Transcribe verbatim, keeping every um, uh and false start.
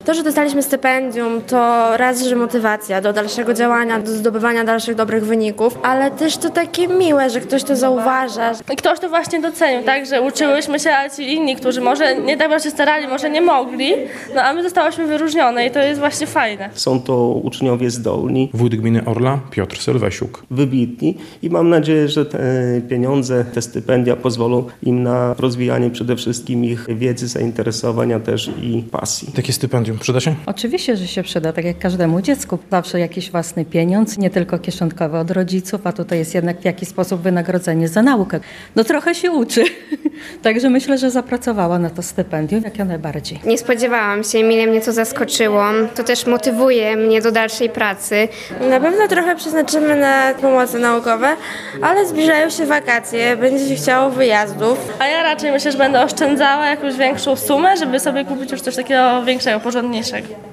To, że dostaliśmy stypendium, to raz, że motywacja do dalszego działania, do zdobywania dalszych dobrych wyników, ale też to takie miłe, że ktoś to zauważa. I ktoś to właśnie docenił, tak, że uczyłyśmy się, a ci inni, którzy może nie tak bardzo się starali, może nie mogli, no a my zostałyśmy wyróżnione i to jest właśnie fajne. Są to uczniowie zdolni, Wójt gminy Orla Piotr Sylwesiuk. wybitni i mam nadzieję, że te pieniądze, te stypendia pozwolą im na rozwijanie przede wszystkim ich wiedzy, zainteresowania też i pasji. Takie stypendium przyda się? Oczywiście, że się przyda, tak jak każdemu dziecku. Zawsze jakiś własny pieniądz, nie tylko kieszonkowy od rodziców, a tutaj jest jednak w jakiś sposób wynagrodzenie za naukę. No trochę się uczy, także myślę, że zapracowała na to stypendium, jak ja najbardziej. Nie spodziewałam się, mile mnie to zaskoczyło. To też motywuje mnie do dalszej pracy. Na pewno trochę przeznaczymy na pomoce naukowe, ale zbliżają się wakacje, będzie się chciało wyjazdów. A ja raczej myślę, że będę oszczędzała jakąś większą sumę, żeby sobie kupić już coś takiego większego, porządniejszego.